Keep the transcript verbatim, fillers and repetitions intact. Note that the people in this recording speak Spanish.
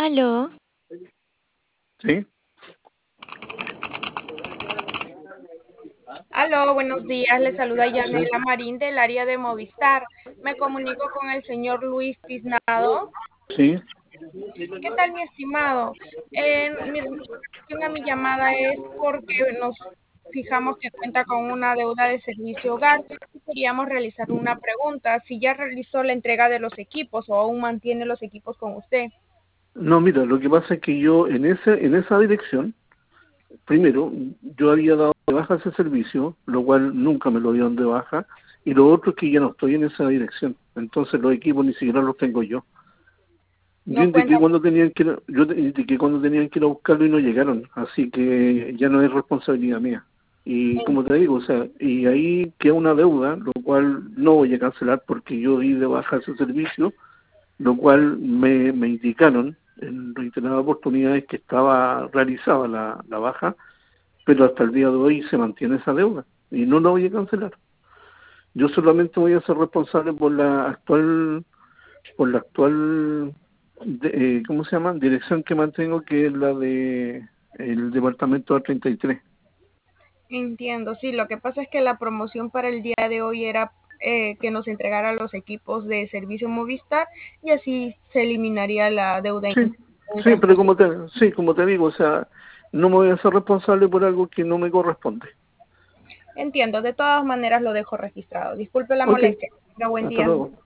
Aló, Sí, Aló, buenos días. Le saluda Yanela Marín del área de Movistar. Me comunico con el señor Luis Tiznado. sí. ¿Qué tal, mi estimado? Eh, mi la razón a mi llamada es porque nos fijamos que cuenta con una deuda de servicio hogar y queríamos realizar una pregunta. Si ya realizó la entrega de los equipos o aún mantiene los equipos con usted. No, mira, lo que pasa es que yo en ese, en esa dirección, primero, yo había dado de baja ese servicio, lo cual nunca me lo dieron de baja, y lo otro es que ya no estoy en esa dirección. Entonces los equipos ni siquiera los tengo yo. Yo No indiqué cuenta. cuando tenían que ir, yo indiqué cuando tenían que ir a buscarlo y no llegaron, así que ya no es responsabilidad mía. Y como te digo, o sea, y ahí queda una deuda, lo cual no voy a cancelar porque yo di de baja ese servicio, lo cual me, me indicaron en reiteradas oportunidades que estaba realizada la, la baja, pero hasta el día de hoy se mantiene esa deuda y no la voy a cancelar. Yo solamente voy a ser responsable por la actual, por la actual, de- eh, ¿cómo se llama? Dirección que mantengo, que es la de el departamento A treinta y tres. Entiendo, sí, lo que pasa es que la promoción para el día de hoy era eh, que nos entregara los equipos de servicio Movistar y así se eliminaría la deuda en, Sí, en el sí, pero transcurso. como te, sí, como te digo, o sea, no me voy a ser responsable por algo que no me corresponde. Entiendo, de todas maneras lo dejo registrado. Disculpe la Ok, molestia. Tenga buen hasta día. luego.